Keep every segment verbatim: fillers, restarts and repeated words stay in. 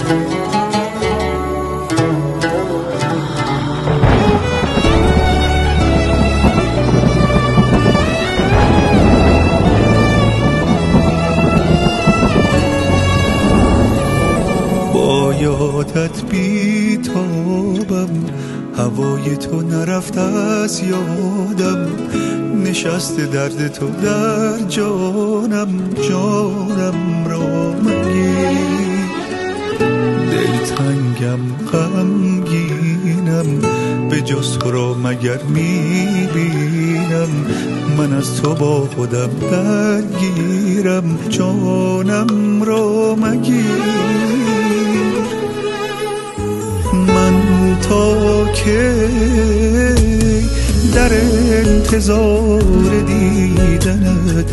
یادت بی تابم، هوای تو نرفت از یادم، نشست درد تو در جانم، جانم را مگیر. دلتنگم غمگینم، به جز تو را مگر میبینم، من از تو با خودم درگیرم، جانم را مگیر. من تا که در انتظار دیدنت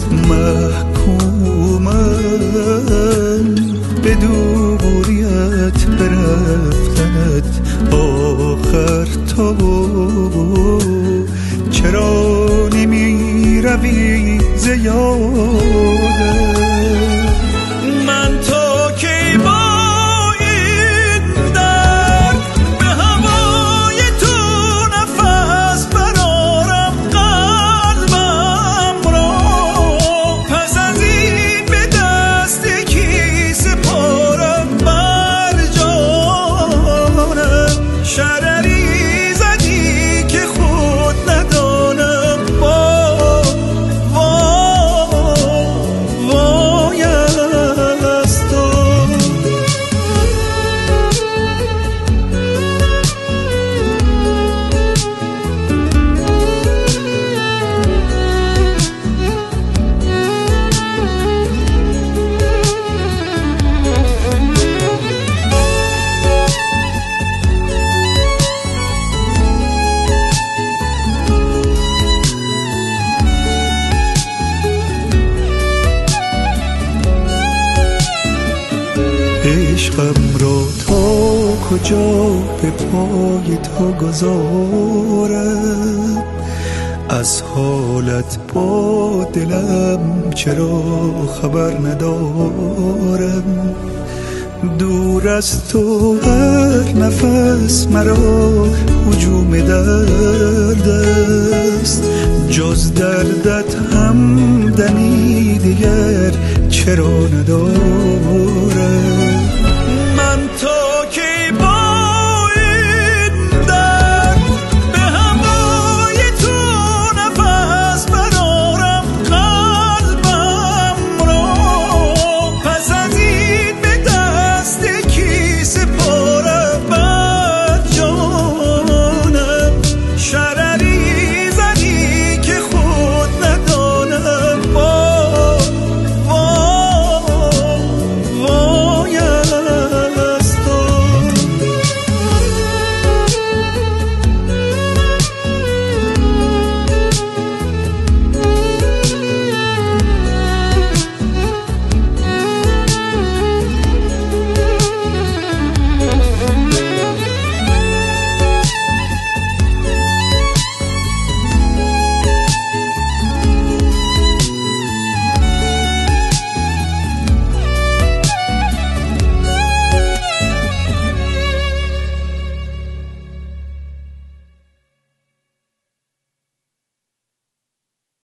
محکومم، به دوریت برفتنت آخر تو چرا نمی روی ز یادم. من تا که با عشقم را تا کجا به پای تو گذارم، از حالت با دلم چرا خبر ندارم. دور از تو هر نفس مرا هجوم درد است، جز دردت همدمی دیگر چرا ندارم.